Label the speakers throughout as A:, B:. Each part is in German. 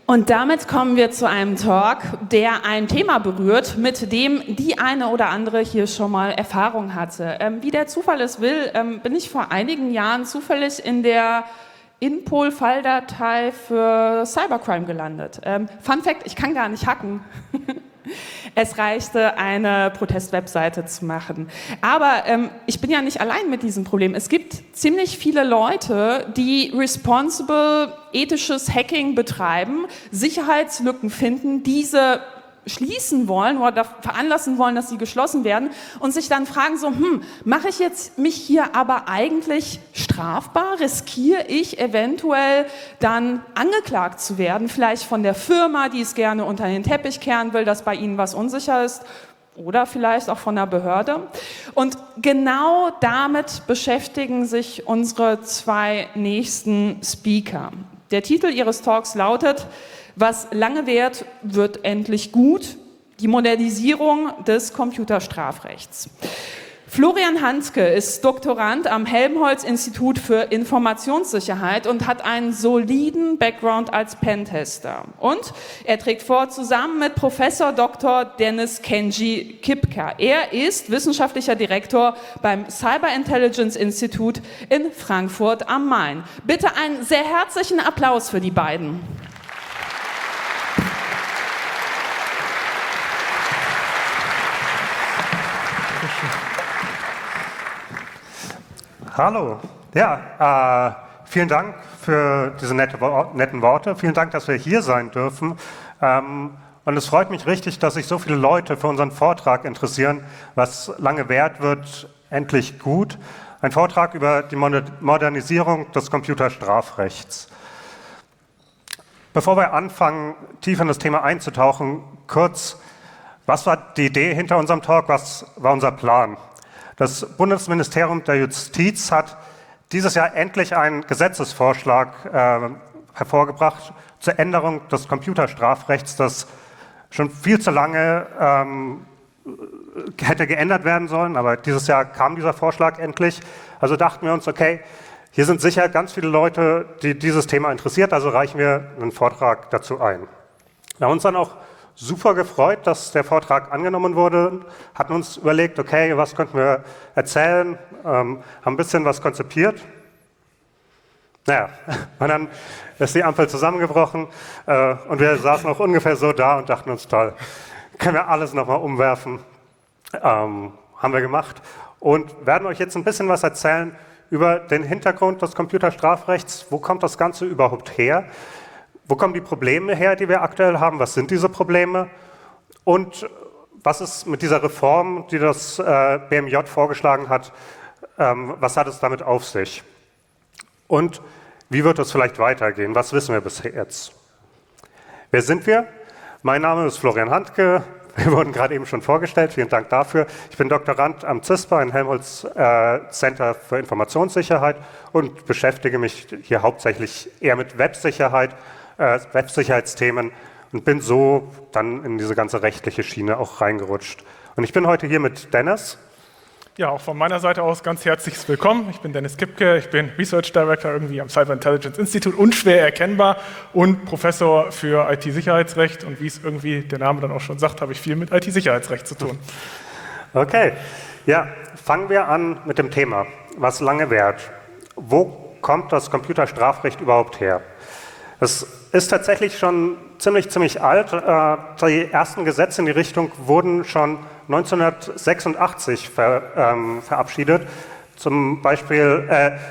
A: Und damit kommen wir zu einem Talk, der ein Thema berührt, mit dem die eine oder andere hier schon mal Erfahrung hatte. Wie der Zufall es will, bin ich vor einigen Jahren zufällig in der Inpol-Falldatei für Cybercrime gelandet. Fun Fact, ich kann gar nicht hacken. Es reichte, eine Protestwebseite zu machen. Aber ich bin ja nicht allein mit diesem Problem. Es gibt ziemlich viele Leute, die responsible, ethisches Hacking betreiben, Sicherheitslücken finden, diese schließen wollen oder veranlassen wollen, dass sie geschlossen werden und sich dann fragen so, mache ich jetzt mich hier aber eigentlich strafbar? Riskiere ich eventuell dann angeklagt zu werden, vielleicht von der Firma, die es gerne unter den Teppich kehren will, dass bei ihnen was unsicher ist, oder vielleicht auch von der Behörde. Und genau damit beschäftigen sich unsere zwei nächsten Speaker. Der Titel ihres Talks lautet: Was lange währt, wird endlich gut. Die Modernisierung des Computerstrafrechts. Florian Handke ist Doktorand am Helmholtz-Institut für Informationssicherheit und hat einen soliden Background als Pentester. Und er trägt vor, zusammen mit Professor Dr. Dennis Kenji Kipka. Er ist wissenschaftlicher Direktor beim Cyber Intelligence Institute in Frankfurt am Main. Bitte einen sehr herzlichen Applaus für die beiden.
B: Hallo, ja, vielen Dank für diese netten Worte. Vielen Dank, dass wir hier sein dürfen. Und es freut mich richtig, dass sich so viele Leute für unseren Vortrag interessieren. Was lange währt, wird endlich gut. Ein Vortrag über die Modernisierung des Computerstrafrechts. Bevor wir anfangen, tief in das Thema einzutauchen, kurz, was war die Idee hinter unserem Talk? Was war unser Plan? Das Bundesministerium der Justiz hat dieses Jahr endlich einen Gesetzesvorschlag hervorgebracht zur Änderung des Computerstrafrechts, das schon viel zu lange hätte geändert werden sollen, aber dieses Jahr kam dieser Vorschlag endlich. Also dachten wir uns, okay, hier sind sicher ganz viele Leute, die dieses Thema interessiert, also reichen wir einen Vortrag dazu ein. Wir haben uns dann auch super gefreut, dass der Vortrag angenommen wurde, hatten uns überlegt, okay, was könnten wir erzählen, haben ein bisschen was konzipiert. Naja, und dann ist die Ampel zusammengebrochen und wir saßen auch ungefähr so da und dachten uns, toll, können wir alles nochmal umwerfen. Haben wir gemacht und werden euch jetzt ein bisschen was erzählen über den Hintergrund des Computerstrafrechts. Wo kommt das Ganze überhaupt her? Wo kommen die Probleme her, die wir aktuell haben? Was sind diese Probleme? Und was ist mit dieser Reform, die das BMJ vorgeschlagen hat, was hat es damit auf sich? Und wie wird es vielleicht weitergehen? Was wissen wir bis jetzt? Wer sind wir? Mein Name ist Florian Handke. Wir wurden gerade eben schon vorgestellt. Vielen Dank dafür. Ich bin Doktorand am CISPA, in Helmholtz Center für Informationssicherheit und beschäftige mich hier hauptsächlich eher mit Websicherheit, Websicherheitsthemen und bin so dann in diese ganze rechtliche Schiene auch reingerutscht. Und ich bin heute hier mit Dennis.
C: Ja, auch von meiner Seite aus ganz herzlich willkommen. Ich bin Dennis Kipke, ich bin Research Director irgendwie am Cyber Intelligence Institute, unschwer erkennbar und Professor für IT-Sicherheitsrecht. Und wie es irgendwie der Name dann auch schon sagt, habe ich viel mit IT-Sicherheitsrecht zu tun.
B: Okay, ja, fangen wir an mit dem Thema, was lange währt. Wo kommt das Computerstrafrecht überhaupt her? Es ist tatsächlich schon ziemlich alt. Die ersten Gesetze in die Richtung wurden schon 1986 verabschiedet. Zum Beispiel der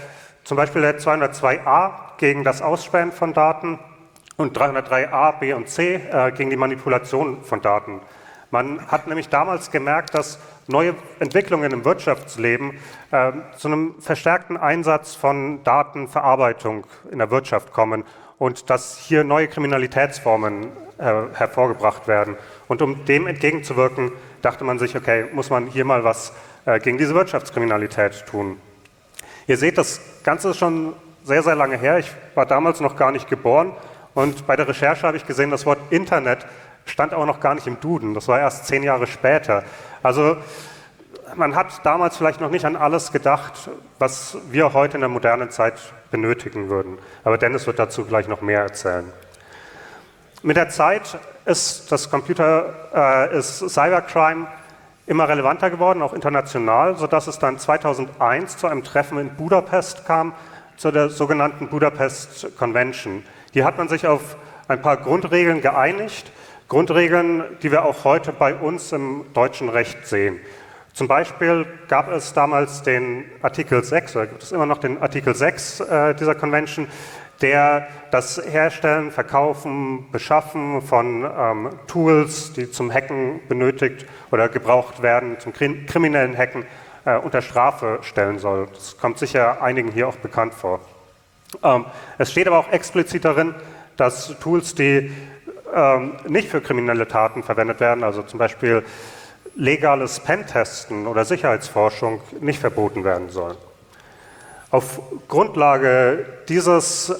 B: 202a gegen das Ausspähen von Daten und 303a, b und c gegen die Manipulation von Daten. Man hat nämlich damals gemerkt, dass neue Entwicklungen im Wirtschaftsleben zu einem verstärkten Einsatz von Datenverarbeitung in der Wirtschaft kommen und dass hier neue Kriminalitätsformen hervorgebracht werden. Und um dem entgegenzuwirken, dachte man sich, okay, muss man hier mal was gegen diese Wirtschaftskriminalität tun. Ihr seht, das Ganze ist schon sehr, sehr lange her. Ich war damals noch gar nicht geboren und bei der Recherche habe ich gesehen, das Wort Internet stand auch noch gar nicht im Duden. Das war erst 10 Jahre später. Also man hat damals vielleicht noch nicht an alles gedacht, was wir heute in der modernen Zeit benötigen würden. Aber Dennis wird dazu gleich noch mehr erzählen. Mit der Zeit ist Cybercrime immer relevanter geworden, auch international, sodass es dann 2001 zu einem Treffen in Budapest kam, zu der sogenannten Budapest Convention. Hier hat man sich auf ein paar Grundregeln geeinigt, Grundregeln, die wir auch heute bei uns im deutschen Recht sehen. Zum Beispiel gab es damals den Artikel 6, oder gibt es immer noch den Artikel 6 dieser Convention, der das Herstellen, Verkaufen, Beschaffen von Tools, die zum Hacken benötigt oder gebraucht werden, zum kriminellen Hacken, unter Strafe stellen soll. Das kommt sicher einigen hier auch bekannt vor. Es steht aber auch explizit darin, dass Tools, die nicht für kriminelle Taten verwendet werden, also zum Beispiel legales Pentesten oder Sicherheitsforschung, nicht verboten werden sollen. Auf Grundlage dieses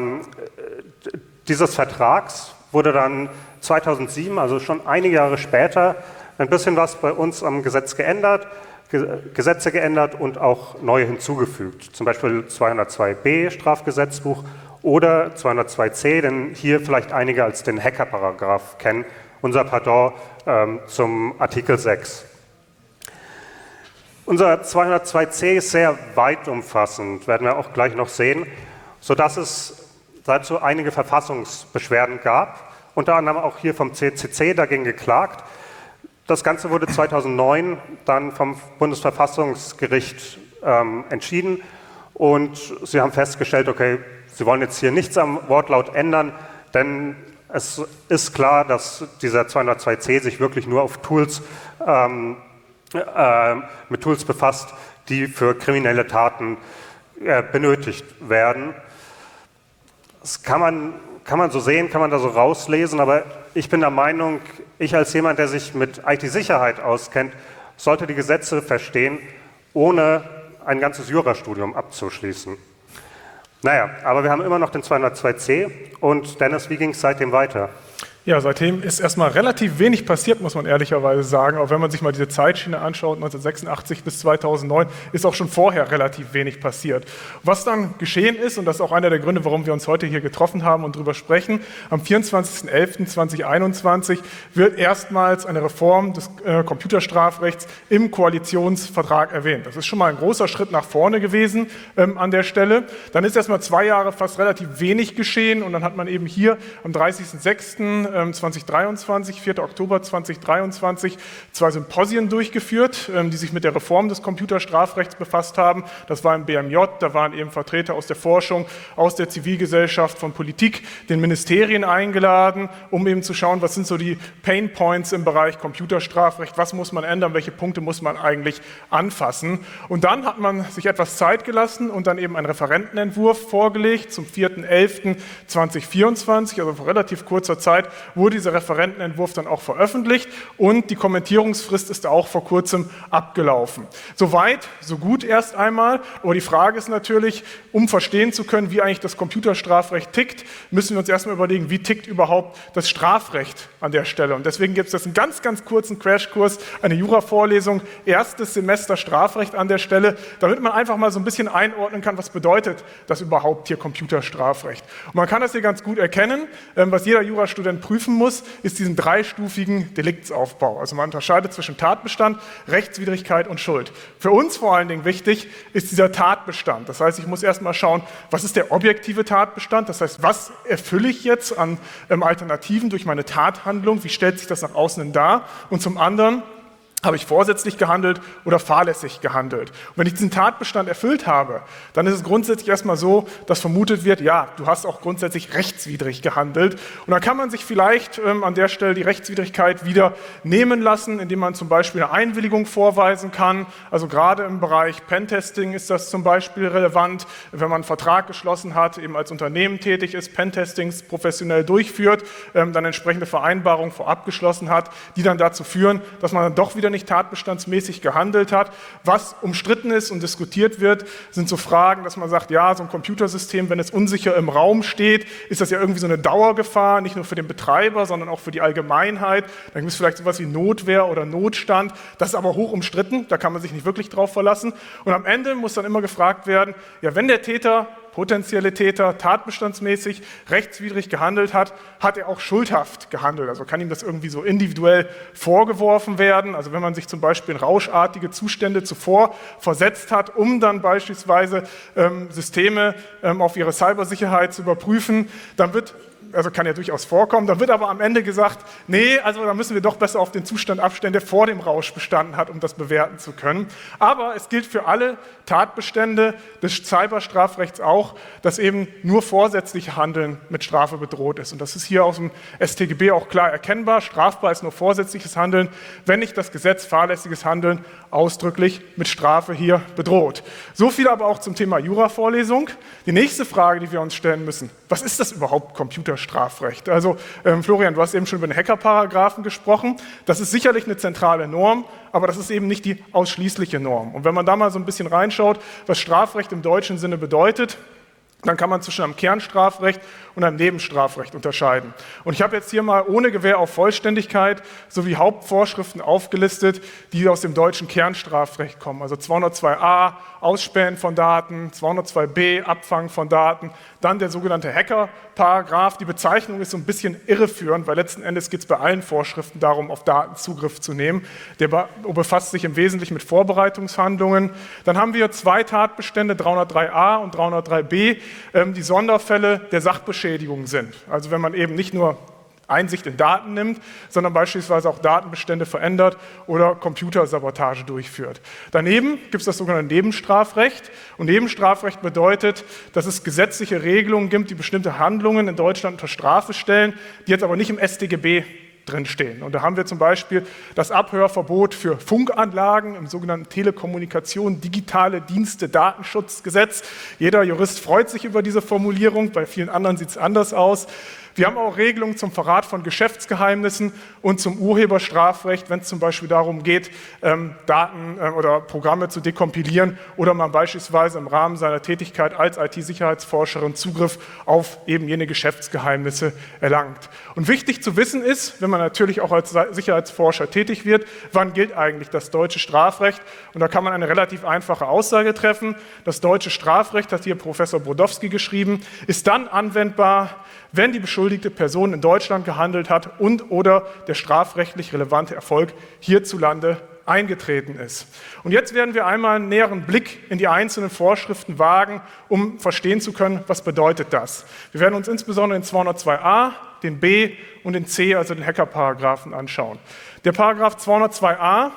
B: Vertrags wurde dann 2007, also schon einige Jahre später, ein bisschen was bei uns am Gesetz geändert, Gesetze geändert und auch neue hinzugefügt. Zum Beispiel 202b Strafgesetzbuch oder 202c, den hier vielleicht einige als den Hackerparagraph kennen, unser Pardon zum Artikel 6. Unser 202c ist sehr weit umfassend, werden wir auch gleich noch sehen, sodass es dazu einige Verfassungsbeschwerden gab, unter anderem auch hier vom CCC dagegen geklagt. Das Ganze wurde 2009 dann vom Bundesverfassungsgericht entschieden und sie haben festgestellt, okay, sie wollen jetzt hier nichts am Wortlaut ändern, denn es ist klar, dass dieser 202c sich wirklich nur auf Tools mit Tools befasst, die für kriminelle Taten benötigt werden. Das kann man so sehen, kann man da so rauslesen, aber ich bin der Meinung, ich als jemand, der sich mit IT-Sicherheit auskennt, sollte die Gesetze verstehen, ohne ein ganzes Jurastudium abzuschließen. Naja, aber wir haben immer noch den 202c und Dennis, wie ging es seitdem weiter?
C: Ja, seitdem ist erstmal relativ wenig passiert, muss man ehrlicherweise sagen. Auch wenn man sich mal diese Zeitschiene anschaut, 1986 bis 2009, ist auch schon vorher relativ wenig passiert. Was dann geschehen ist, und das ist auch einer der Gründe, warum wir uns heute hier getroffen haben und darüber sprechen, am 24.11.2021 wird erstmals eine Reform des Computerstrafrechts im Koalitionsvertrag erwähnt. Das ist schon mal ein großer Schritt nach vorne gewesen an der Stelle. Dann ist erstmal 2 Jahre fast relativ wenig geschehen und dann hat man eben hier am 30.06. 2023, 4. Oktober 2023, 2 Symposien durchgeführt, die sich mit der Reform des Computerstrafrechts befasst haben. Das war im BMJ, da waren eben Vertreter aus der Forschung, aus der Zivilgesellschaft, von Politik, den Ministerien eingeladen, um eben zu schauen, was sind so die Pain Points im Bereich Computerstrafrecht, was muss man ändern, welche Punkte muss man eigentlich anfassen. Und dann hat man sich etwas Zeit gelassen und dann eben einen Referentenentwurf vorgelegt zum 4.11.2024, also vor relativ kurzer Zeit, wurde dieser Referentenentwurf dann auch veröffentlicht und die Kommentierungsfrist ist auch vor kurzem abgelaufen. Soweit, so gut erst einmal, aber die Frage ist natürlich, um verstehen zu können, wie eigentlich das Computerstrafrecht tickt, müssen wir uns erstmal überlegen, wie tickt überhaupt das Strafrecht an der Stelle. Und deswegen gibt es jetzt einen ganz, ganz kurzen Crashkurs, eine Jura-Vorlesung, erstes Semester Strafrecht an der Stelle, damit man einfach mal so ein bisschen einordnen kann, was bedeutet das überhaupt hier Computerstrafrecht. Und man kann das hier ganz gut erkennen, was jeder Jurastudent prüfen muss, ist diesen 3-stufigen Deliktsaufbau. Also man unterscheidet zwischen Tatbestand, Rechtswidrigkeit und Schuld. Für uns vor allen Dingen wichtig ist dieser Tatbestand. Das heißt, ich muss erstmal schauen, was ist der objektive Tatbestand? Das heißt, was erfülle ich jetzt an Alternativen durch meine Tathandlung? Wie stellt sich das nach außen hin dar? Und zum anderen, habe ich vorsätzlich gehandelt oder fahrlässig gehandelt? Und wenn ich diesen Tatbestand erfüllt habe, dann ist es grundsätzlich erstmal so, dass vermutet wird, ja, du hast auch grundsätzlich rechtswidrig gehandelt. Und dann kann man sich vielleicht an der Stelle die Rechtswidrigkeit wieder nehmen lassen, indem man zum Beispiel eine Einwilligung vorweisen kann. Also gerade im Bereich Pentesting ist das zum Beispiel relevant, wenn man einen Vertrag geschlossen hat, eben als Unternehmen tätig ist, Pentestings professionell durchführt, dann entsprechende Vereinbarungen vorab geschlossen hat, die dann dazu führen, dass man dann doch wieder nicht tatbestandsmäßig gehandelt hat. Was umstritten ist und diskutiert wird, sind so Fragen, dass man sagt, ja, so ein Computersystem, wenn es unsicher im Raum steht, ist das ja irgendwie so eine Dauergefahr, nicht nur für den Betreiber, sondern auch für die Allgemeinheit. Dann gibt es vielleicht sowas wie Notwehr oder Notstand. Das ist aber hoch umstritten, da kann man sich nicht wirklich drauf verlassen. Und am Ende muss dann immer gefragt werden, ja, wenn der Täter potenzielle Täter tatbestandsmäßig rechtswidrig gehandelt hat, hat er auch schuldhaft gehandelt. Also kann ihm das irgendwie so individuell vorgeworfen werden. Also wenn man sich zum Beispiel in rauschartige Zustände zuvor versetzt hat, um dann beispielsweise Systeme auf ihre Cybersicherheit zu überprüfen, dann kann ja durchaus vorkommen, dann wird aber am Ende gesagt, nee, also da müssen wir doch besser auf den Zustand abstellen, der vor dem Rausch bestanden hat, um das bewerten zu können. Aber es gilt für alle Tatbestände des Cyberstrafrechts auch, dass eben nur vorsätzliches Handeln mit Strafe bedroht ist. Und das ist hier aus dem StGB auch klar erkennbar. Strafbar ist nur vorsätzliches Handeln, wenn nicht das Gesetz fahrlässiges Handeln ausdrücklich mit Strafe hier bedroht. So viel aber auch zum Thema Jura-Vorlesung. Die nächste Frage, die wir uns stellen müssen: Was ist das überhaupt Computerstrafrecht? Also Florian, du hast eben schon über den Hackerparagraphen gesprochen. Das ist sicherlich eine zentrale Norm, aber das ist eben nicht die ausschließliche Norm. Und wenn man da mal so ein bisschen reinschaut, was Strafrecht im deutschen Sinne bedeutet, dann kann man zwischen einem Kernstrafrecht und einem Nebenstrafrecht unterscheiden. Und ich habe jetzt hier mal ohne Gewähr auf Vollständigkeit sowie Hauptvorschriften aufgelistet, die aus dem deutschen Kernstrafrecht kommen. Also 202a, Ausspähen von Daten, 202b, Abfangen von Daten, dann der sogenannte Hackerparagraph. Die Bezeichnung ist so ein bisschen irreführend, weil letzten Endes geht es bei allen Vorschriften darum, auf Daten Zugriff zu nehmen. Der befasst sich im Wesentlichen mit Vorbereitungshandlungen. Dann haben wir zwei Tatbestände, 303a und 303b, die Sonderfälle der Sachbeschädigung sind. Also wenn man eben nicht nur Einsicht in Daten nimmt, sondern beispielsweise auch Datenbestände verändert oder Computersabotage durchführt. Daneben gibt es das sogenannte Nebenstrafrecht. Und Nebenstrafrecht bedeutet, dass es gesetzliche Regelungen gibt, die bestimmte Handlungen in Deutschland unter Strafe stellen, die jetzt aber nicht im StGB drinstehen. Und da haben wir zum Beispiel das Abhörverbot für Funkanlagen im sogenannten Telekommunikation, digitale Dienste, Datenschutzgesetz. Jeder Jurist freut sich über diese Formulierung, bei vielen anderen sieht es anders aus. Wir haben auch Regelungen zum Verrat von Geschäftsgeheimnissen und zum Urheberstrafrecht, wenn es zum Beispiel darum geht, Daten oder Programme zu dekompilieren oder man beispielsweise im Rahmen seiner Tätigkeit als IT-Sicherheitsforscherin Zugriff auf eben jene Geschäftsgeheimnisse erlangt. Und wichtig zu wissen ist, wenn man natürlich auch als Sicherheitsforscher tätig wird, wann gilt eigentlich das deutsche Strafrecht? Und da kann man eine relativ einfache Aussage treffen. Das deutsche Strafrecht, hat hier Professor Brodowski geschrieben, ist dann anwendbar, wenn die beschuldigte Person in Deutschland gehandelt hat und oder der strafrechtlich relevante Erfolg hierzulande eingetreten ist. Und jetzt werden wir einmal einen näheren Blick in die einzelnen Vorschriften wagen, um verstehen zu können, was bedeutet das. Wir werden uns insbesondere den 202a, den B und den C, also den Hackerparagraphen, anschauen. Der Paragraph 202a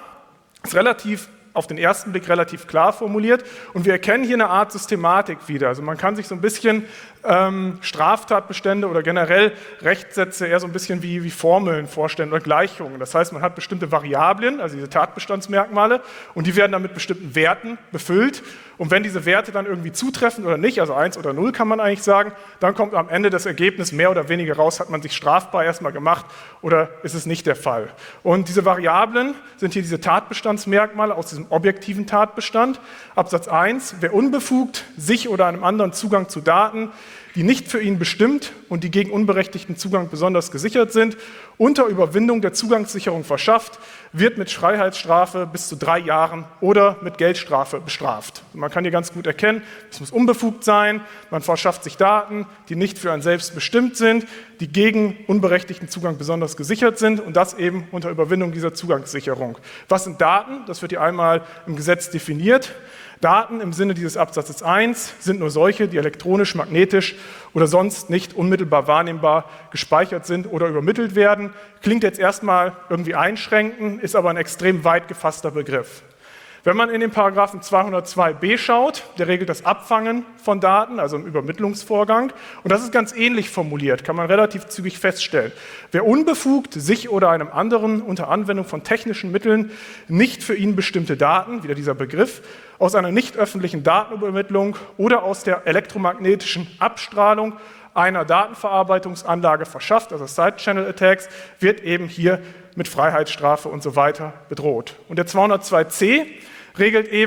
C: ist auf den ersten Blick relativ klar formuliert und wir erkennen hier eine Art Systematik wieder. Also man kann sich so ein bisschen Straftatbestände oder generell Rechtssätze eher so ein bisschen wie Formeln vorstellen oder Gleichungen. Das heißt, man hat bestimmte Variablen, also diese Tatbestandsmerkmale, und die werden dann mit bestimmten Werten befüllt. Und wenn diese Werte dann irgendwie zutreffen oder nicht, also 1 oder 0 kann man eigentlich sagen, dann kommt am Ende das Ergebnis mehr oder weniger raus, hat man sich strafbar erstmal gemacht oder ist es nicht der Fall. Und diese Variablen sind hier diese Tatbestandsmerkmale aus diesem objektiven Tatbestand. Absatz 1, wer unbefugt sich oder einem anderen Zugang zu Daten, die nicht für ihn bestimmt und die gegen unberechtigten Zugang besonders gesichert sind, unter Überwindung der Zugangssicherung verschafft, wird mit Freiheitsstrafe bis zu 3 Jahren oder mit Geldstrafe bestraft. Man kann hier ganz gut erkennen, es muss unbefugt sein, man verschafft sich Daten, die nicht für einen selbst bestimmt sind, die gegen unberechtigten Zugang besonders gesichert sind und das eben unter Überwindung dieser Zugangssicherung. Was sind Daten? Das wird hier einmal im Gesetz definiert. Daten im Sinne dieses Absatzes 1 sind nur solche, die elektronisch, magnetisch oder sonst nicht unmittelbar wahrnehmbar gespeichert sind oder übermittelt werden. Klingt jetzt erstmal irgendwie einschränkend, ist aber ein extrem weit gefasster Begriff. Wenn man in den Paragraphen 202b schaut, der regelt das Abfangen von Daten, also im Übermittlungsvorgang. Und das ist ganz ähnlich formuliert, kann man relativ zügig feststellen. Wer unbefugt sich oder einem anderen unter Anwendung von technischen Mitteln nicht für ihn bestimmte Daten, wieder dieser Begriff, aus einer nicht öffentlichen Datenübermittlung oder aus der elektromagnetischen Abstrahlung einer Datenverarbeitungsanlage verschafft, also Side-Channel-Attacks, wird eben hier mit Freiheitsstrafe und so weiter bedroht. Und der 202c regelt eben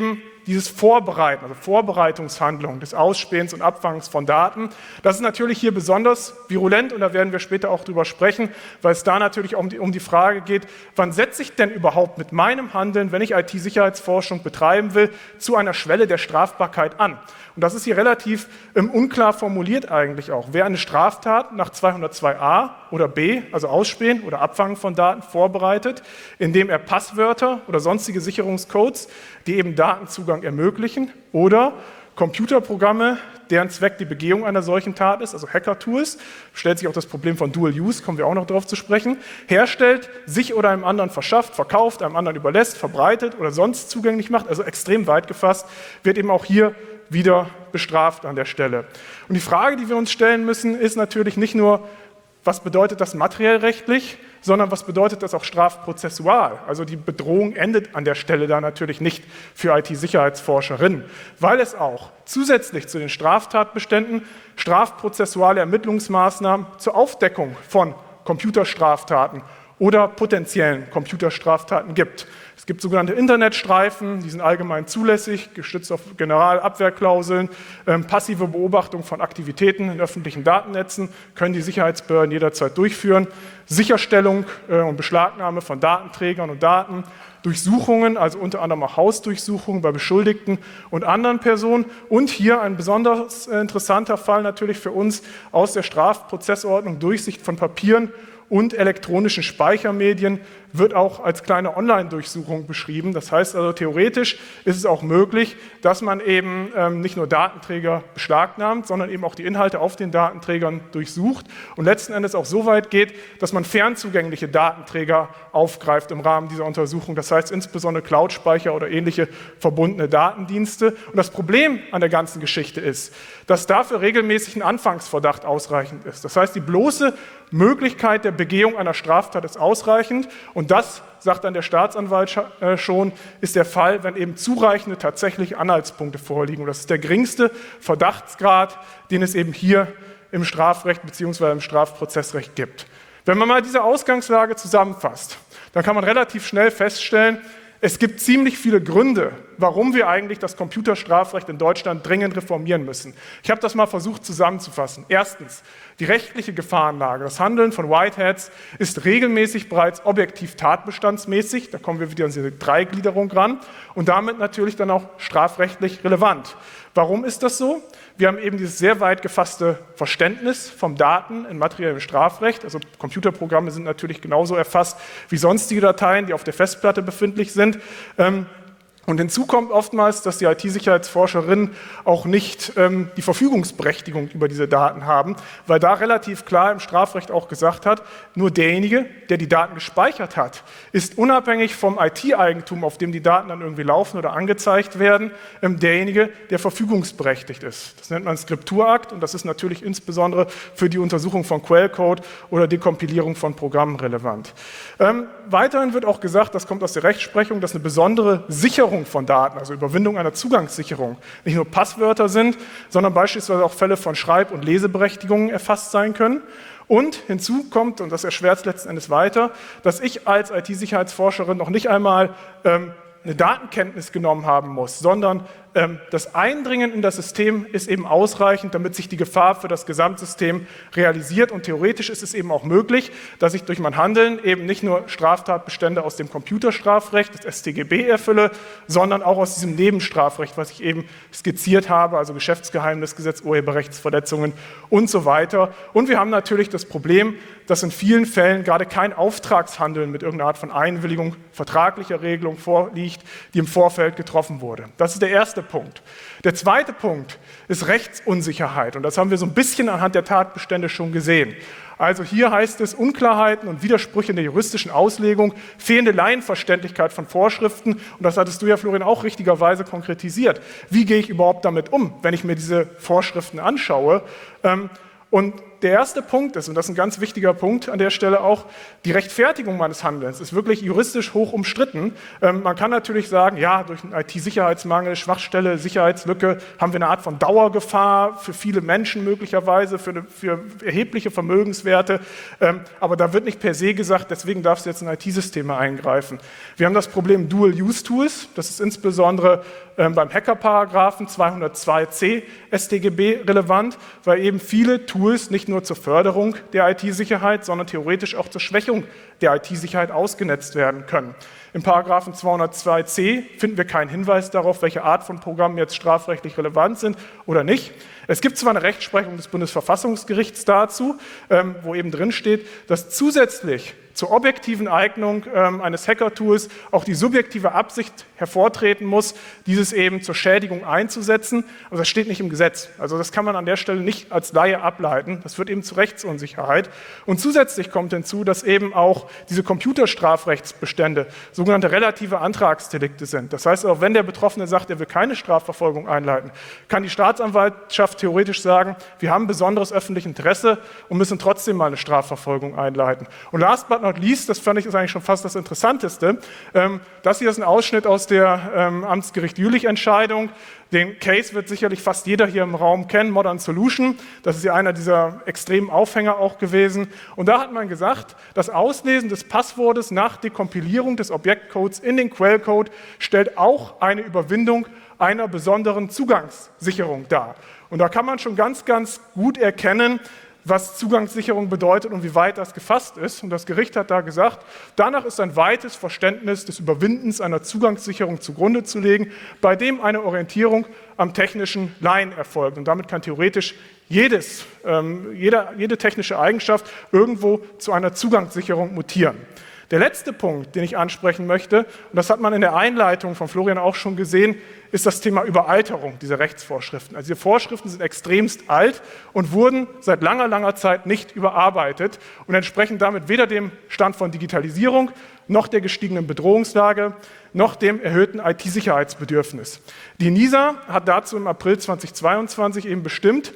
C: dieses Vorbereiten, also Vorbereitungshandlung des Ausspähens und Abfangs von Daten. Das ist natürlich hier besonders virulent und da werden wir später auch drüber sprechen, weil es da natürlich auch um die Frage geht, wann setze ich denn überhaupt mit meinem Handeln, wenn ich IT-Sicherheitsforschung betreiben will, zu einer Schwelle der Strafbarkeit an. Und das ist hier relativ unklar formuliert eigentlich auch. Wer eine Straftat nach 202a oder b, also Ausspähen oder Abfangen von Daten, vorbereitet, indem er Passwörter oder sonstige Sicherungscodes, die eben Datenzugang ermöglichen, oder Computerprogramme, deren Zweck die Begehung einer solchen Tat ist, also Hacker-Tools, stellt sich auch das Problem von Dual Use, kommen wir auch noch darauf zu sprechen, herstellt, sich oder einem anderen verschafft, verkauft, einem anderen überlässt, verbreitet oder sonst zugänglich macht, also extrem weit gefasst, wird eben auch hier wieder bestraft an der Stelle. Und die Frage, die wir uns stellen müssen, ist natürlich nicht nur, was bedeutet das materiell rechtlich, sondern was bedeutet das auch strafprozessual? Also die Bedrohung endet an der Stelle da natürlich nicht für IT-Sicherheitsforscherinnen, weil es auch zusätzlich zu den Straftatbeständen strafprozessuale Ermittlungsmaßnahmen zur Aufdeckung von Computerstraftaten oder potenziellen Computerstraftaten gibt. Es gibt sogenannte Internetstreifen, die sind allgemein zulässig, gestützt auf Generalabwehrklauseln. Passive Beobachtung von Aktivitäten in öffentlichen Datennetzen können die Sicherheitsbehörden jederzeit durchführen. Sicherstellung und Beschlagnahme von Datenträgern und Daten. Durchsuchungen, also unter anderem auch Hausdurchsuchungen bei Beschuldigten und anderen Personen. Und hier ein besonders interessanter Fall natürlich für uns aus der Strafprozessordnung, Durchsicht von Papieren und elektronischen Speichermedien, wird auch als kleine Online-Durchsuchung beschrieben. Das heißt also, theoretisch ist es auch möglich, dass man eben nicht nur Datenträger beschlagnahmt, sondern eben auch die Inhalte auf den Datenträgern durchsucht und letzten Endes auch so weit geht, dass man fernzugängliche Datenträger aufgreift im Rahmen dieser Untersuchung. Das heißt insbesondere Cloud-Speicher oder ähnliche verbundene Datendienste. Und das Problem an der ganzen Geschichte ist, dass dafür regelmäßig ein Anfangsverdacht ausreichend ist. Das heißt, die bloße Möglichkeit der Begehung einer Straftat ist ausreichend. Und das, sagt dann der Staatsanwalt schon, ist der Fall, wenn eben zureichende tatsächliche Anhaltspunkte vorliegen. Und das ist der geringste Verdachtsgrad, den es eben hier im Strafrecht bzw. im Strafprozessrecht gibt. Wenn man mal diese Ausgangslage zusammenfasst, dann kann man relativ schnell feststellen, es gibt ziemlich viele Gründe, warum wir eigentlich das Computerstrafrecht in Deutschland dringend reformieren müssen. Ich habe das mal versucht zusammenzufassen. Erstens, die rechtliche Gefahrenlage. Das Handeln von Whiteheads ist regelmäßig bereits objektiv tatbestandsmäßig, da kommen wir wieder an diese Dreigliederung ran, und damit natürlich dann auch strafrechtlich relevant. Warum ist das so? Wir haben eben dieses sehr weit gefasste Verständnis vom Daten in materiellem Strafrecht. Also Computerprogramme sind natürlich genauso erfasst wie sonstige Dateien, die auf der Festplatte befindlich sind. Und hinzu kommt oftmals, dass die IT-Sicherheitsforscherinnen auch nicht die Verfügungsberechtigung über diese Daten haben, weil da relativ klar im Strafrecht auch gesagt hat, nur derjenige, der die Daten gespeichert hat, ist unabhängig vom IT-Eigentum, auf dem die Daten dann irgendwie laufen oder angezeigt werden, derjenige, der verfügungsberechtigt ist. Das nennt man Skripturakt und das ist natürlich insbesondere für die Untersuchung von Quellcode oder Dekompilierung von Programmen relevant. Weiterhin wird auch gesagt, das kommt aus der Rechtsprechung, dass eine besondere Sicherung von Daten, also Überwindung einer Zugangssicherung, nicht nur Passwörter sind, sondern beispielsweise auch Fälle von Schreib- und Leseberechtigungen erfasst sein können. Und hinzu kommt, und das erschwert es letzten Endes weiter, dass ich als IT-Sicherheitsforscherin noch nicht einmal eine Datenkenntnis genommen haben muss, sondern das Eindringen in das System ist eben ausreichend, damit sich die Gefahr für das Gesamtsystem realisiert. Und theoretisch ist es eben auch möglich, dass ich durch mein Handeln eben nicht nur Straftatbestände aus dem Computerstrafrecht, das StGB, erfülle, sondern auch aus diesem Nebenstrafrecht, was ich eben skizziert habe, also Geschäftsgeheimnisgesetz, Urheberrechtsverletzungen und so weiter. Und wir haben natürlich das Problem, dass in vielen Fällen gerade kein Auftragshandeln mit irgendeiner Art von Einwilligung, vertraglicher Regelung vorliegt, die im Vorfeld getroffen wurde. Das ist der erste Punkt. Der zweite Punkt ist Rechtsunsicherheit und das haben wir so ein bisschen anhand der Tatbestände schon gesehen. Also hier heißt es Unklarheiten und Widersprüche in der juristischen Auslegung, fehlende Laienverständlichkeit von Vorschriften und das hattest du ja, Florian, auch richtigerweise konkretisiert. Wie gehe ich überhaupt damit um, wenn ich mir diese Vorschriften anschaue? Und der erste Punkt ist, und das ist ein ganz wichtiger Punkt an der Stelle auch, die Rechtfertigung meines Handelns ist wirklich juristisch hoch umstritten. Man kann natürlich sagen, ja, durch einen IT-Sicherheitsmangel, Schwachstelle, Sicherheitslücke haben wir eine Art von Dauergefahr für viele Menschen möglicherweise, für erhebliche Vermögenswerte. Aber da wird nicht per se gesagt, deswegen darfst du jetzt in IT-Systeme eingreifen. Wir haben das Problem Dual-Use-Tools. Das ist insbesondere beim Hacker-Paragraphen 202c StGB relevant, weil eben viele Tools nicht nur zur Förderung der IT-Sicherheit, sondern theoretisch auch zur Schwächung der IT-Sicherheit ausgenetzt werden können. Im Paragraphen 202c finden wir keinen Hinweis darauf, welche Art von Programmen jetzt strafrechtlich relevant sind oder nicht. Es gibt zwar eine Rechtsprechung des Bundesverfassungsgerichts dazu, wo eben drin steht, dass zusätzlich zur objektiven Eignung eines Hacker-Tools auch die subjektive Absicht hervortreten muss, dieses eben zur Schädigung einzusetzen. Aber das steht nicht im Gesetz. Also das kann man an der Stelle nicht als Laie ableiten. Das führt eben zu Rechtsunsicherheit. Und zusätzlich kommt hinzu, dass eben auch diese Computerstrafrechtsbestände sogenannte relative Antragsdelikte sind. Das heißt, auch wenn der Betroffene sagt, er will keine Strafverfolgung einleiten, kann die Staatsanwaltschaft theoretisch sagen, wir haben besonderes öffentliches Interesse und müssen trotzdem mal eine Strafverfolgung einleiten. Und last but not least, das fand ich ist eigentlich schon fast das Interessanteste, das hier ist ein Ausschnitt aus der Amtsgericht Jülich-Entscheidung. Den Case wird sicherlich fast jeder hier im Raum kennen, Modern Solution. Das ist ja einer dieser extremen Aufhänger auch gewesen. Und da hat man gesagt, das Auslesen des Passwortes nach Dekompilierung des Objektcodes in den Quellcode stellt auch eine Überwindung einer besonderen Zugangssicherung dar. Und da kann man schon ganz, ganz gut erkennen, was Zugangssicherung bedeutet und wie weit das gefasst ist. Und das Gericht hat da gesagt, danach ist ein weites Verständnis des Überwindens einer Zugangssicherung zugrunde zu legen, bei dem eine Orientierung am technischen Laien erfolgt. Und damit kann theoretisch jede technische Eigenschaft irgendwo zu einer Zugangssicherung mutieren. Der letzte Punkt, den ich ansprechen möchte, und das hat man in der Einleitung von Florian auch schon gesehen, ist das Thema Überalterung dieser Rechtsvorschriften. Also diese Vorschriften sind extremst alt und wurden seit langer, langer Zeit nicht überarbeitet und entsprechen damit weder dem Stand von Digitalisierung, noch der gestiegenen Bedrohungslage, noch dem erhöhten IT-Sicherheitsbedürfnis. Die NISA hat dazu im April 2022 eben bestimmt,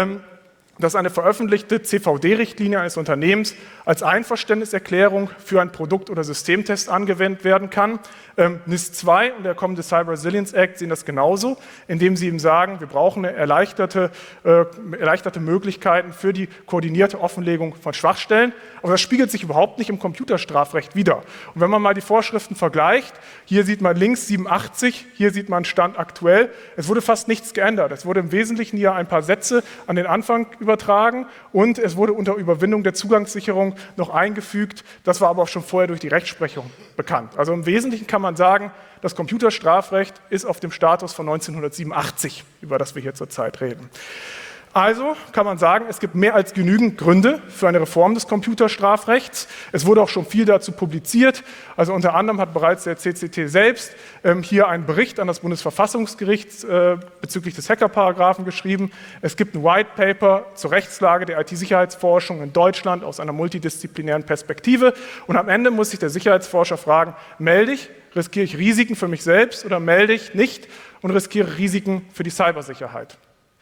C: dass eine veröffentlichte CVD-Richtlinie eines Unternehmens als Einverständniserklärung für ein Produkt- oder Systemtest angewendet werden kann. NIS 2 und der kommende Cyber Resilience Act sehen das genauso, indem sie eben sagen, wir brauchen eine erleichterte Möglichkeiten für die koordinierte Offenlegung von Schwachstellen. Aber das spiegelt sich überhaupt nicht im Computerstrafrecht wider. Und wenn man mal die Vorschriften vergleicht, hier sieht man links 87, hier sieht man Stand aktuell, es wurde fast nichts geändert. Es wurde im Wesentlichen hier ein paar Sätze an den Anfang übertragen und es wurde unter Überwindung der Zugangssicherung noch eingefügt. Das war aber auch schon vorher durch die Rechtsprechung bekannt. Also im Wesentlichen kann man sagen, das Computerstrafrecht ist auf dem Status von 1987, über das wir hier zurzeit reden. Also kann man sagen, es gibt mehr als genügend Gründe für eine Reform des Computerstrafrechts. Es wurde auch schon viel dazu publiziert. Also unter anderem hat bereits der CCT selbst hier einen Bericht an das Bundesverfassungsgericht bezüglich des Hacker-Paragraphen geschrieben. Es gibt ein White Paper zur Rechtslage der IT-Sicherheitsforschung in Deutschland aus einer multidisziplinären Perspektive. Und am Ende muss sich der Sicherheitsforscher fragen, melde ich, riskiere ich Risiken für mich selbst oder melde ich nicht und riskiere Risiken für die Cybersicherheit?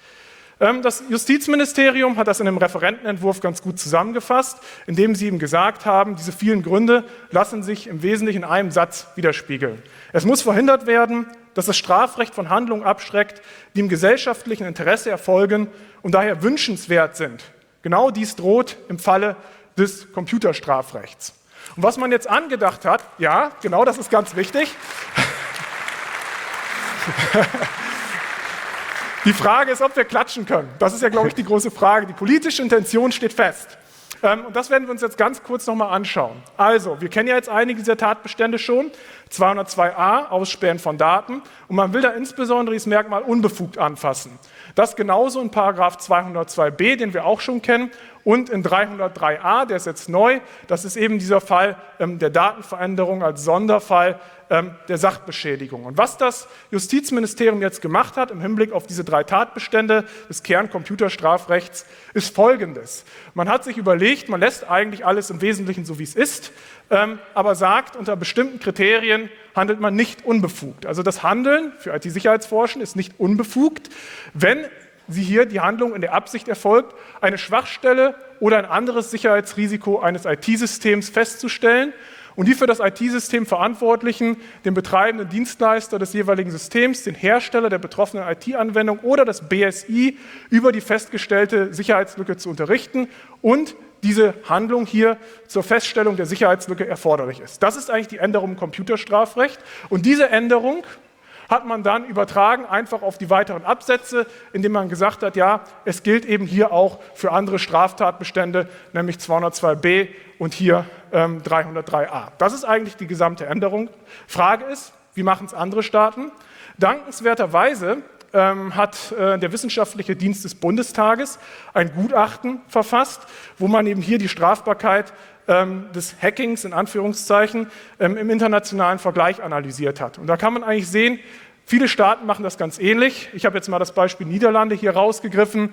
C: Das Justizministerium hat das in einem Referentenentwurf ganz gut zusammengefasst, indem sie ihm gesagt haben, diese vielen Gründe lassen sich im Wesentlichen in einem Satz widerspiegeln. Es muss verhindert werden, dass das Strafrecht von Handlungen abschreckt, die im gesellschaftlichen Interesse erfolgen und daher wünschenswert sind. Genau dies droht im Falle des Computerstrafrechts. Und was man jetzt angedacht hat, ja, genau das ist ganz wichtig. Die Frage ist, ob wir klatschen können. Das ist ja, glaube ich, die große Frage. Die politische Intention steht fest. Und das werden wir uns jetzt ganz kurz nochmal anschauen. Also, wir kennen ja jetzt einige dieser Tatbestände schon. 202a, Ausspähen von Daten. Und man will da insbesondere das Merkmal unbefugt anfassen. Das genauso in Paragraph 202b, den wir auch schon kennen. Und in 303a, der ist jetzt neu, das ist eben dieser Fall der Datenveränderung als Sonderfall der Sachbeschädigung. Und was das Justizministerium jetzt gemacht hat im Hinblick auf diese 3 Tatbestände des Kerncomputerstrafrechts, ist Folgendes. Man hat sich überlegt, man lässt eigentlich alles im Wesentlichen so, wie es ist, aber sagt, unter bestimmten Kriterien handelt man nicht unbefugt. Also das Handeln für IT-Sicherheitsforschen ist nicht unbefugt, wenn Sie hier, die Handlung in der Absicht erfolgt, eine Schwachstelle oder ein anderes Sicherheitsrisiko eines IT-Systems festzustellen und die für das IT-System Verantwortlichen, den betreibenden Dienstleister des jeweiligen Systems, den Hersteller der betroffenen IT-Anwendung oder das BSI über die festgestellte Sicherheitslücke zu unterrichten und diese Handlung hier zur Feststellung der Sicherheitslücke erforderlich ist. Das ist eigentlich die Änderung im Computerstrafrecht und diese Änderung hat man dann übertragen einfach auf die weiteren Absätze, indem man gesagt hat, ja, es gilt eben hier auch für andere Straftatbestände, nämlich 202b und hier 303a. Das ist eigentlich die gesamte Änderung. Frage ist, wie machen es andere Staaten? Dankenswerterweise hat der Wissenschaftliche Dienst des Bundestages ein Gutachten verfasst, wo man eben hier die Strafbarkeit des Hackings in Anführungszeichen im internationalen Vergleich analysiert hat. Und da kann man eigentlich sehen, viele Staaten machen das ganz ähnlich. Ich habe jetzt mal das Beispiel Niederlande hier rausgegriffen.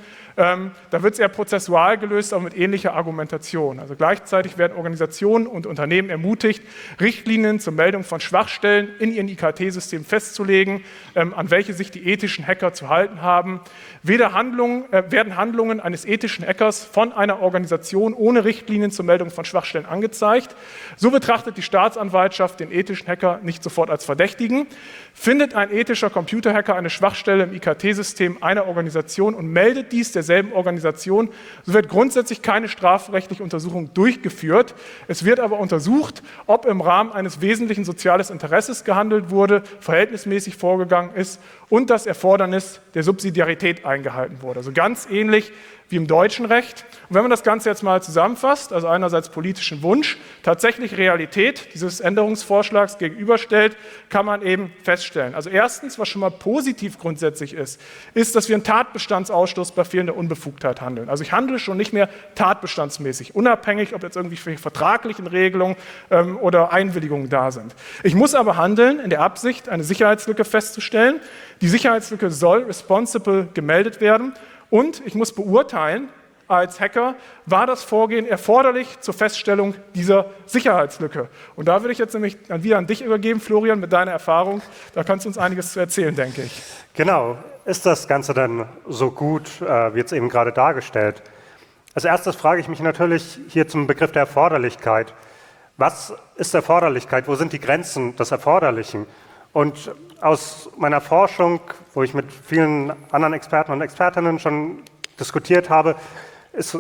C: Da wird es eher prozessual gelöst, aber mit ähnlicher Argumentation. Also gleichzeitig werden Organisationen und Unternehmen ermutigt, Richtlinien zur Meldung von Schwachstellen in ihren IKT-Systemen festzulegen, an welche sich die ethischen Hacker zu halten haben. Werden Handlungen eines ethischen Hackers von einer Organisation ohne Richtlinien zur Meldung von Schwachstellen angezeigt, so betrachtet die Staatsanwaltschaft den ethischen Hacker nicht sofort als Verdächtigen. Findet ein ethischer Computerhacker eine Schwachstelle im IKT-System einer Organisation und meldet dies derselben Organisation, so wird grundsätzlich keine strafrechtliche Untersuchung durchgeführt. Es wird aber untersucht, ob im Rahmen eines wesentlichen sozialen Interesses gehandelt wurde, verhältnismäßig vorgegangen ist und das Erfordernis der Subsidiarität eingehalten wurde. Also ganz ähnlich wie im deutschen Recht. Und wenn man das Ganze jetzt mal zusammenfasst, also einerseits politischen Wunsch, tatsächlich Realität dieses Änderungsvorschlags gegenüberstellt, kann man eben feststellen. Also erstens, was schon mal positiv grundsätzlich ist, dass wir einen Tatbestandsausschluss bei fehlender Unbefugtheit handeln. Also ich handle schon nicht mehr tatbestandsmäßig, unabhängig, ob jetzt irgendwie vertraglichen Regelungen oder Einwilligungen da sind. Ich muss aber handeln in der Absicht, eine Sicherheitslücke festzustellen. Die Sicherheitslücke soll responsible gemeldet werden. Und ich muss beurteilen, als Hacker, war das Vorgehen erforderlich zur Feststellung dieser Sicherheitslücke. Und da würde ich jetzt nämlich wieder an dich übergeben, Florian, mit deiner Erfahrung. Da kannst du uns einiges zu erzählen, denke ich.
B: Genau. Ist das Ganze denn so gut, wie jetzt eben gerade dargestellt? Als erstes frage ich mich natürlich hier zum Begriff der Erforderlichkeit. Was ist Erforderlichkeit? Wo sind die Grenzen des Erforderlichen? Und aus meiner Forschung, wo ich mit vielen anderen Experten und Expertinnen schon diskutiert habe, ist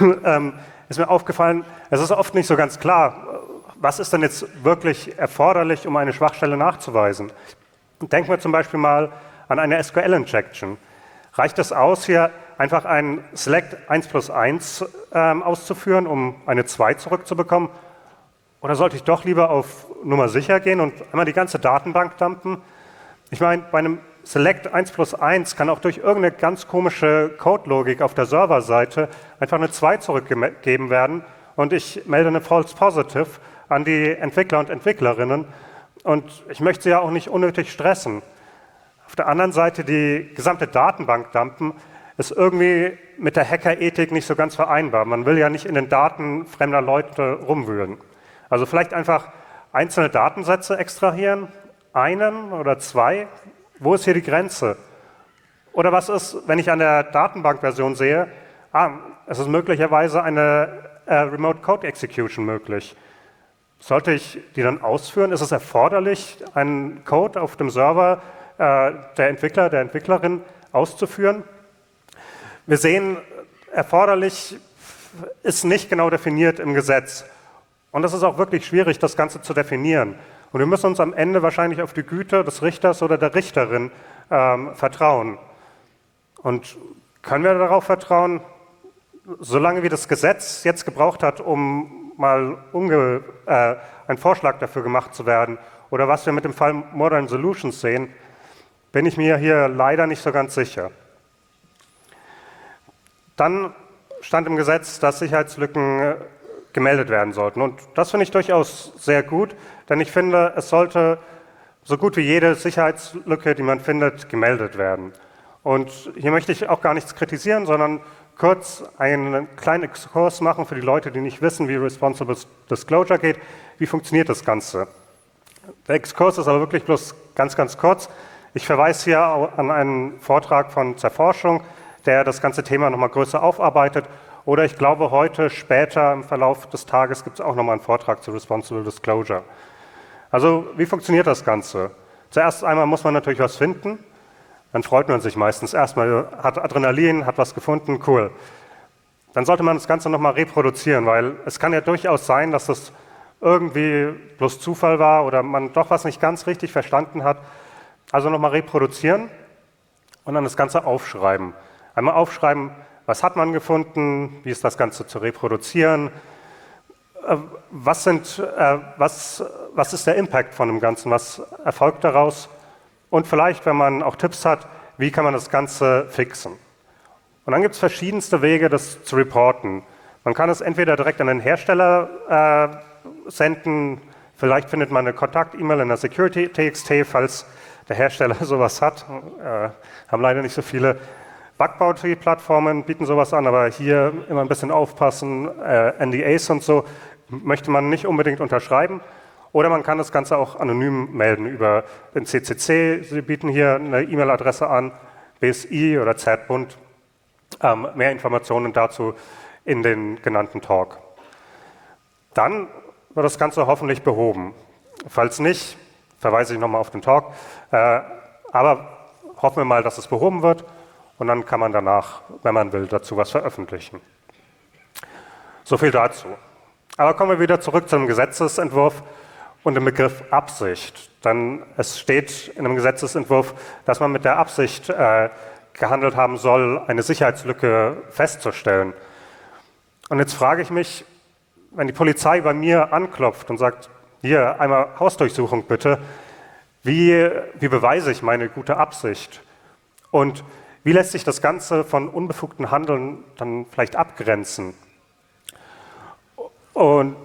B: mir aufgefallen, es ist oft nicht so ganz klar, was ist denn jetzt wirklich erforderlich, um eine Schwachstelle nachzuweisen. Denken wir zum Beispiel mal an eine SQL-Injection. Reicht es aus, hier einfach ein Select 1+1 auszuführen, um eine 2 zurückzubekommen? Oder sollte ich doch lieber auf Nummer sicher gehen und einmal die ganze Datenbank dumpen? Ich meine, bei einem Select 1+1 kann auch durch irgendeine ganz komische Code-Logik auf der Serverseite einfach eine 2 zurückgegeben werden und ich melde eine False Positive an die Entwickler und Entwicklerinnen und ich möchte sie ja auch nicht unnötig stressen. Auf der anderen Seite die gesamte Datenbank dumpen ist irgendwie mit der Hackerethik nicht so ganz vereinbar. Man will ja nicht in den Daten fremder Leute rumwühlen. Also vielleicht einfach einzelne Datensätze extrahieren, einen oder 2. Wo ist hier die Grenze? Oder was ist, wenn ich an der Datenbankversion sehe, es ist möglicherweise eine Remote Code Execution möglich. Sollte ich die dann ausführen? Ist es erforderlich, einen Code auf dem Server der Entwickler, der Entwicklerin auszuführen? Wir sehen, erforderlich ist nicht genau definiert im Gesetz. Und es ist auch wirklich schwierig, das Ganze zu definieren. Und wir müssen uns am Ende wahrscheinlich auf die Güte des Richters oder der Richterin vertrauen. Und können wir darauf vertrauen, solange wie das Gesetz jetzt gebraucht hat, um mal ein Vorschlag dafür gemacht zu werden, oder was wir mit dem Fall Modern Solutions sehen, bin ich mir hier leider nicht so ganz sicher. Dann stand im Gesetz, dass Sicherheitslücken gemeldet werden sollten. Und das finde ich durchaus sehr gut, denn ich finde, es sollte so gut wie jede Sicherheitslücke, die man findet, gemeldet werden. Und hier möchte ich auch gar nichts kritisieren, sondern kurz einen kleinen Exkurs machen für die Leute, die nicht wissen, wie Responsible Disclosure geht. Wie funktioniert das Ganze? Der Exkurs ist aber wirklich bloß ganz, ganz kurz. Ich verweise hier an einen Vortrag von Zerforschung, der das ganze Thema nochmal größer aufarbeitet. Oder ich glaube, heute, später im Verlauf des Tages gibt es auch nochmal einen Vortrag zu Responsible Disclosure. Also wie funktioniert das Ganze? Zuerst einmal muss man natürlich was finden. Dann freut man sich meistens erstmal, hat Adrenalin, hat was gefunden, cool. Dann sollte man das Ganze nochmal reproduzieren, weil es kann ja durchaus sein, dass das irgendwie bloß Zufall war oder man doch was nicht ganz richtig verstanden hat. Also nochmal reproduzieren und dann das Ganze aufschreiben. Einmal aufschreiben, was hat man gefunden, wie ist das Ganze zu reproduzieren, was ist der Impact von dem Ganzen, was erfolgt daraus und vielleicht, wenn man auch Tipps hat, wie kann man das Ganze fixen. Und dann gibt es verschiedenste Wege, das zu reporten. Man kann es entweder direkt an den Hersteller senden, vielleicht findet man eine Kontakt-E-Mail in der Security.txt, falls der Hersteller sowas hat. Haben leider nicht so viele. Bug-Bounty-Plattformen bieten sowas an, aber hier immer ein bisschen aufpassen, NDAs und so möchte man nicht unbedingt unterschreiben. Oder man kann das Ganze auch anonym melden über den CCC. Sie bieten hier eine E-Mail-Adresse an, BSI oder ZBund. Mehr Informationen dazu in den genannten Talk. Dann wird das Ganze hoffentlich behoben. Falls nicht, verweise ich nochmal auf den Talk. Aber hoffen wir mal, dass es behoben wird. Und dann kann man danach, wenn man will, dazu was veröffentlichen. So viel dazu. Aber kommen wir wieder zurück zum Gesetzesentwurf und dem Begriff Absicht. Denn es steht in einem Gesetzesentwurf, dass man mit der Absicht gehandelt haben soll, eine Sicherheitslücke festzustellen. Und jetzt frage ich mich, wenn die Polizei bei mir anklopft und sagt, hier, einmal Hausdurchsuchung bitte, wie beweise ich meine gute Absicht? Und wie lässt sich das Ganze von unbefugten Handeln dann vielleicht abgrenzen? Und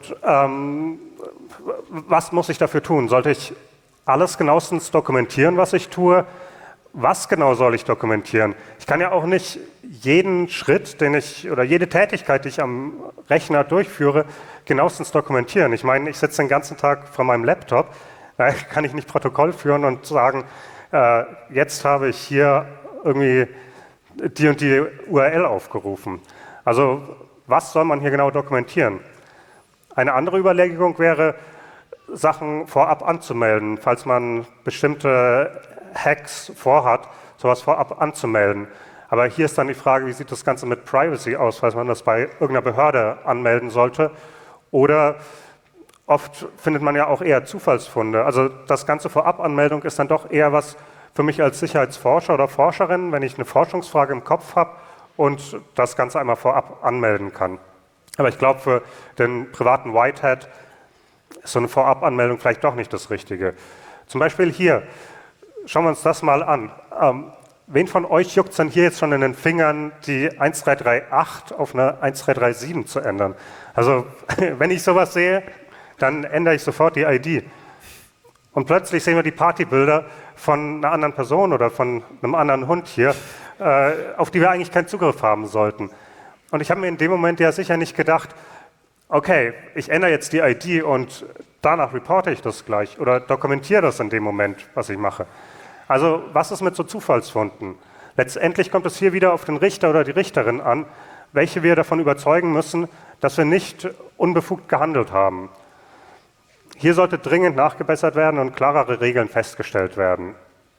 B: was muss ich dafür tun? Sollte ich alles genauestens dokumentieren, was ich tue? Was genau soll ich dokumentieren? Ich kann ja auch nicht jeden Schritt, oder jede Tätigkeit, die ich am Rechner durchführe, genauestens dokumentieren. Ich meine, ich sitze den ganzen Tag vor meinem Laptop, da kann ich nicht Protokoll führen und sagen, jetzt habe ich hier irgendwie die und die URL aufgerufen. Also was soll man hier genau dokumentieren? Eine andere Überlegung wäre, Sachen vorab anzumelden, falls man bestimmte Hacks vorhat, sowas vorab anzumelden. Aber hier ist dann die Frage, wie sieht das Ganze mit Privacy aus, falls man das bei irgendeiner Behörde anmelden sollte. Oder oft findet man ja auch eher Zufallsfunde. Also das Ganze Vorabanmeldung ist dann doch eher was für mich als Sicherheitsforscher oder Forscherin, wenn ich eine Forschungsfrage im Kopf habe und das Ganze einmal vorab anmelden kann. Aber ich glaube, für den privaten Whitehead ist so eine Vorabanmeldung vielleicht doch nicht das Richtige. Zum Beispiel hier, schauen wir uns das mal an. Wen von euch juckt es denn hier jetzt schon in den Fingern, die 1338 auf eine 1337 zu ändern? Also wenn ich sowas sehe, dann ändere ich sofort die ID. Und plötzlich sehen wir die Partybilder von einer anderen Person oder von einem anderen Hund hier, auf die wir eigentlich keinen Zugriff haben sollten. Und ich habe mir in dem Moment ja sicher nicht gedacht, okay, ich ändere jetzt die ID und danach reporte ich das gleich oder dokumentiere das in dem Moment, was ich mache. Also was ist mit so Zufallsfunden? Letztendlich kommt es hier wieder auf den Richter oder die Richterin an, welche wir davon überzeugen müssen, dass wir nicht unbefugt gehandelt haben. Hier sollte dringend nachgebessert werden und klarere Regeln festgestellt werden.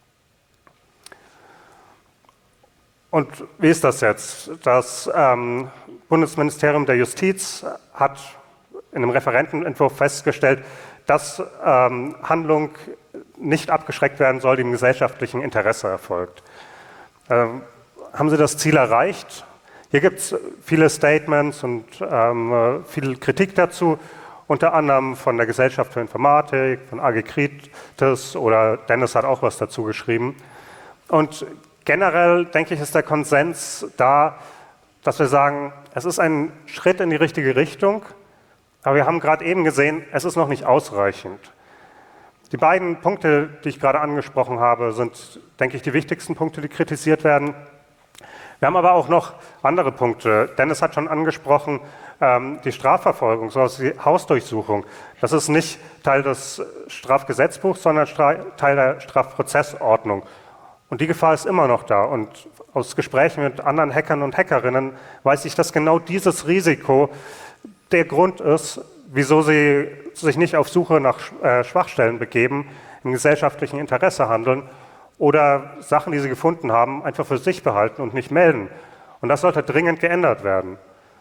B: Und wie ist das jetzt? Das Bundesministerium der Justiz hat in einem Referentenentwurf festgestellt, dass Handlung nicht abgeschreckt werden soll, die im gesellschaftlichen Interesse erfolgt. Haben Sie das Ziel erreicht? Hier gibt es viele Statements und viel Kritik dazu, unter anderem von der Gesellschaft für Informatik, von AG Kritis oder Dennis hat auch was dazu geschrieben. Und generell, denke ich, ist der Konsens da, dass wir sagen, es ist ein Schritt in die richtige Richtung, aber wir haben gerade eben gesehen, es ist noch nicht ausreichend. Die beiden Punkte, die ich gerade angesprochen habe, sind, denke ich, die wichtigsten Punkte, die kritisiert werden. Wir haben aber auch noch andere Punkte. Dennis hat schon angesprochen, die Strafverfolgung, so die Hausdurchsuchung. Das ist nicht Teil des Strafgesetzbuchs, sondern Teil der Strafprozessordnung. Und die Gefahr ist immer noch da. Und aus Gesprächen mit anderen Hackern und Hackerinnen weiß ich, dass genau dieses Risiko der Grund ist, wieso sie sich nicht auf Suche nach Schwachstellen begeben, im gesellschaftlichen Interesse handeln oder Sachen, die sie gefunden haben, einfach für sich behalten und nicht melden. Und das sollte dringend geändert werden.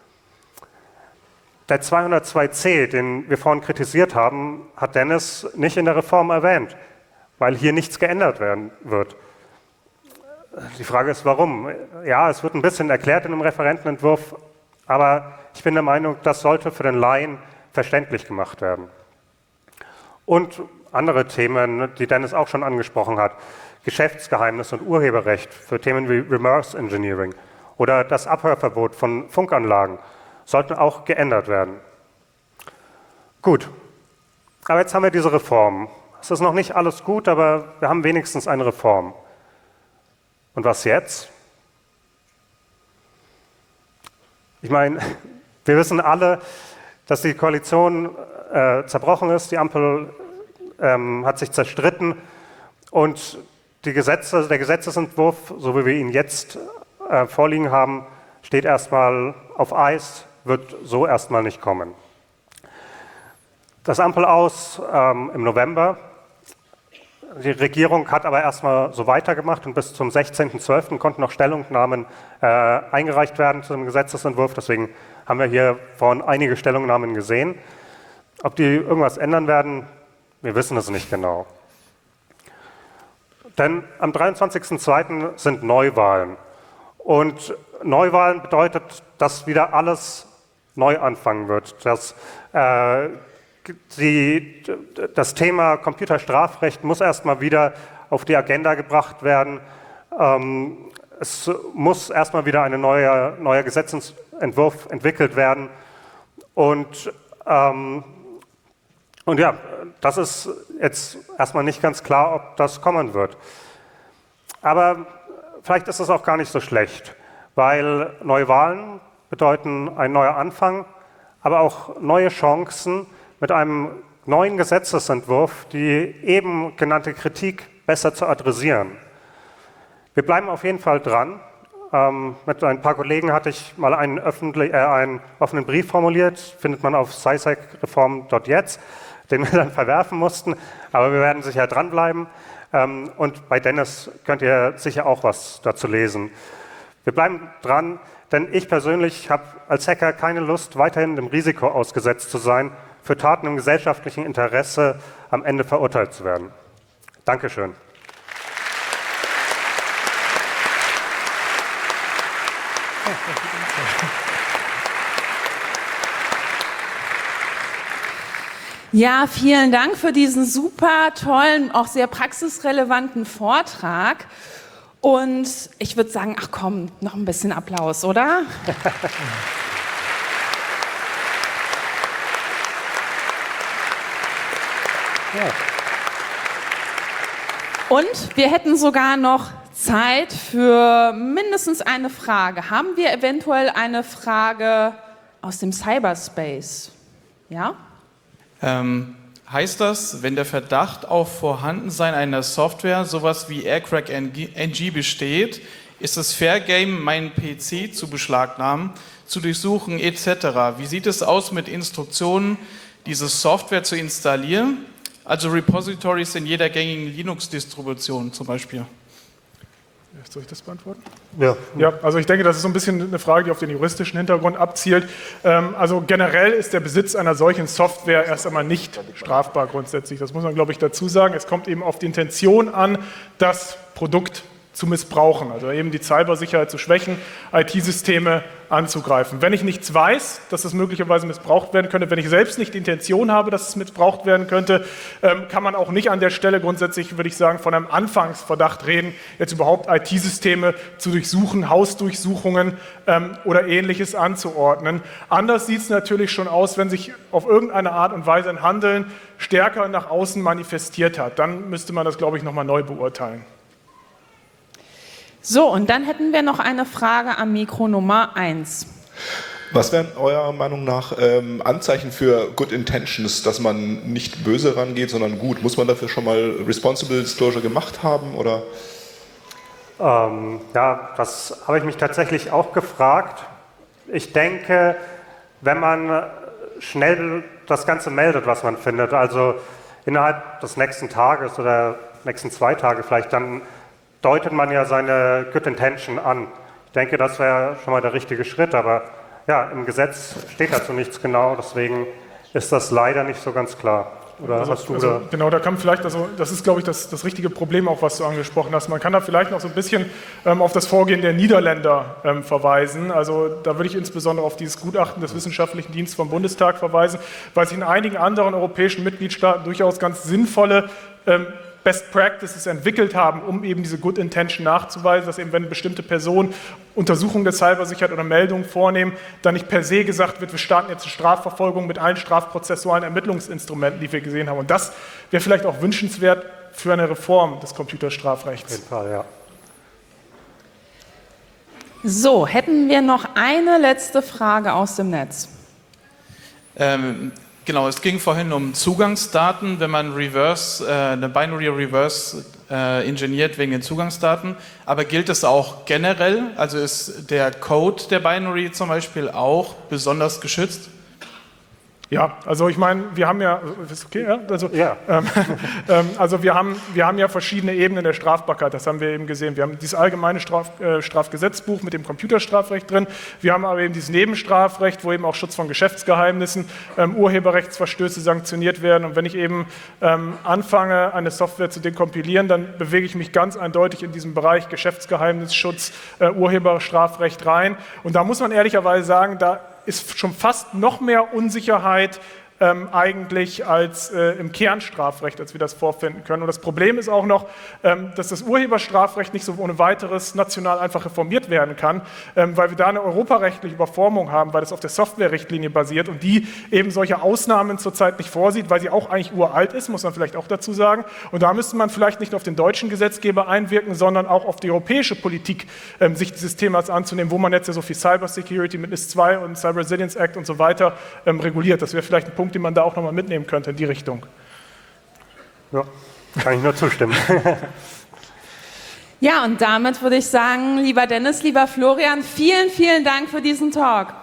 B: Der 202c, den wir vorhin kritisiert haben, hat Dennis nicht in der Reform erwähnt, weil hier nichts geändert werden wird. Die Frage ist, warum? Ja, es wird ein bisschen erklärt in dem Referentenentwurf, aber ich bin der Meinung, das sollte für den Laien verständlich gemacht werden. Und andere Themen, die Dennis auch schon angesprochen hat, Geschäftsgeheimnis und Urheberrecht für Themen wie Reverse Engineering oder das Abhörverbot von Funkanlagen sollten auch geändert werden. Gut, aber jetzt haben wir diese Reform. Es ist noch nicht alles gut, aber wir haben wenigstens eine Reform. Und was jetzt? Ich meine, wir wissen alle, dass die Koalition zerbrochen ist, die Ampel hat sich zerstritten und der Gesetzesentwurf, so wie wir ihn jetzt vorliegen haben, steht erstmal auf Eis, wird so erstmal nicht kommen. Das Ampelaus im November. Die Regierung hat aber erstmal so weitergemacht und bis zum 16.12. konnten noch Stellungnahmen eingereicht werden zu dem Gesetzesentwurf. Deswegen haben wir hier vorhin einige Stellungnahmen gesehen. Ob die irgendwas ändern werden, wir wissen es nicht genau. Denn am 23.02. sind Neuwahlen. Und Neuwahlen bedeutet, dass wieder alles neu anfangen wird. Dass das Thema Computerstrafrecht muss erstmal wieder auf die Agenda gebracht werden. Es muss erstmal wieder ein neuer Gesetzesentwurf entwickelt werden. Und ja, das ist jetzt erstmal nicht ganz klar, ob das kommen wird. Aber vielleicht ist es auch gar nicht so schlecht, weil Neuwahlen bedeuten ein neuer Anfang, aber auch neue Chancen, mit einem neuen Gesetzesentwurf die eben genannte Kritik besser zu adressieren. Wir bleiben auf jeden Fall dran. Mit ein paar Kollegen hatte ich mal einen offenen Brief formuliert, findet man auf sciesackreform.jetzt, den wir dann verwerfen mussten, aber wir werden sicher dranbleiben. Und bei Dennis könnt ihr sicher auch was dazu lesen. Wir bleiben dran, denn ich persönlich habe als Hacker keine Lust, weiterhin dem Risiko ausgesetzt zu sein, für Taten im gesellschaftlichen Interesse am Ende verurteilt zu werden. Dankeschön.
A: Ja, vielen Dank für diesen super tollen, auch sehr praxisrelevanten Vortrag. Und ich würde sagen, ach komm, noch ein bisschen Applaus, oder?
B: Ja.
A: Und wir hätten sogar noch Zeit für mindestens eine Frage. Haben wir eventuell eine Frage aus dem Cyberspace? Ja?
D: Heißt das, wenn der Verdacht auf Vorhandensein einer Software, sowas wie AirCrack-NG besteht, ist es Fair Game, meinen PC zu beschlagnahmen, zu durchsuchen etc.? Wie sieht es aus mit Instruktionen, diese Software zu installieren? Also Repositories in jeder gängigen Linux-Distribution zum Beispiel.
C: Soll ich das beantworten?
B: Ja.
C: Ja, also ich denke, das ist so ein bisschen eine Frage, die auf den juristischen Hintergrund abzielt. Also generell ist der Besitz einer solchen Software erst einmal nicht strafbar grundsätzlich. Das muss man, glaube ich, dazu sagen. Es kommt eben auf die Intention an, das Produkt zu missbrauchen, also eben die Cybersicherheit zu schwächen, IT-Systeme anzugreifen. Wenn ich nichts weiß, dass es möglicherweise missbraucht werden könnte, wenn ich selbst nicht die Intention habe, dass es missbraucht werden könnte, kann man auch nicht an der Stelle grundsätzlich, würde ich sagen, von einem Anfangsverdacht reden, jetzt überhaupt IT-Systeme zu durchsuchen, Hausdurchsuchungen oder Ähnliches anzuordnen. Anders sieht es natürlich schon aus, wenn sich auf irgendeine Art und Weise ein Handeln stärker nach außen manifestiert hat. Dann müsste man das, glaube ich, nochmal neu beurteilen.
A: So, und dann hätten wir noch eine Frage am Mikro Nummer 1.
E: Was wären eurer Meinung nach Anzeichen für Good Intentions, dass man nicht böse rangeht, sondern gut? Muss man dafür schon mal Responsible Disclosure gemacht haben? Oder?
B: Ja, das habe ich mich tatsächlich auch gefragt. Ich denke, wenn man schnell das Ganze meldet, was man findet, also innerhalb des nächsten Tages oder nächsten 2 Tage vielleicht, dann deutet man ja seine Good Intention an. Ich denke, das wäre schon mal der richtige Schritt, aber ja, im Gesetz steht dazu nichts genau, deswegen ist das leider nicht so ganz klar. Oder hast du da?
C: Genau, da kann vielleicht, das ist, glaube ich, das richtige Problem auch, was du angesprochen hast. Man kann da vielleicht noch so ein bisschen auf das Vorgehen der Niederländer verweisen. Also da würde ich insbesondere auf dieses Gutachten des Wissenschaftlichen Dienstes vom Bundestag verweisen, weil sich in einigen anderen europäischen Mitgliedstaaten durchaus ganz sinnvolle Best Practices entwickelt haben, um eben diese Good Intention nachzuweisen, dass eben, wenn bestimmte Personen Untersuchungen der Cybersicherheit oder Meldungen vornehmen, dann nicht per se gesagt wird, wir starten jetzt eine Strafverfolgung mit allen strafprozessualen Ermittlungsinstrumenten, die wir gesehen haben. Und das wäre vielleicht auch wünschenswert für eine Reform des Computerstrafrechts.
B: Auf jeden Fall, ja.
A: So, hätten wir noch eine letzte Frage aus dem Netz?
D: Genau, es ging vorhin um Zugangsdaten, wenn man eine Binary Reverse ingeniert wegen den Zugangsdaten. Aber gilt das auch generell? Also ist der Code der Binary zum Beispiel auch besonders geschützt?
C: Ja, also ich meine, wir haben ja, ist okay, ja? Also,
B: Ja.
C: Also wir haben ja verschiedene Ebenen der Strafbarkeit, das haben wir eben gesehen. Wir haben dieses allgemeine Strafgesetzbuch mit dem Computerstrafrecht drin, wir haben aber eben dieses Nebenstrafrecht, wo eben auch Schutz von Geschäftsgeheimnissen, Urheberrechtsverstöße sanktioniert werden. Und wenn ich eben anfange, eine Software zu dekompilieren, dann bewege ich mich ganz eindeutig in diesem Bereich Geschäftsgeheimnisschutz, Urheberstrafrecht rein. Und da muss man ehrlicherweise sagen, da ist schon fast noch mehr Unsicherheit eigentlich als im Kernstrafrecht, als wir das vorfinden können. Und das Problem ist auch noch, dass das Urheberstrafrecht nicht so ohne weiteres national einfach reformiert werden kann, weil wir da eine europarechtliche Überformung haben, weil das auf der Softwarerichtlinie basiert und die eben solche Ausnahmen zurzeit nicht vorsieht, weil sie auch eigentlich uralt ist, muss man vielleicht auch dazu sagen. Und da müsste man vielleicht nicht nur auf den deutschen Gesetzgeber einwirken, sondern auch auf die europäische Politik, sich dieses Themas anzunehmen, wo man jetzt ja so viel Cybersecurity mit NIS2 und Cyber Resilience Act und so weiter reguliert. Das wäre vielleicht ein Punkt, den man da auch nochmal mitnehmen könnte in die Richtung.
B: Ja, kann ich nur zustimmen.
A: Ja, und damit würde ich sagen, lieber Dennis, lieber Florian, vielen, vielen Dank für diesen Talk.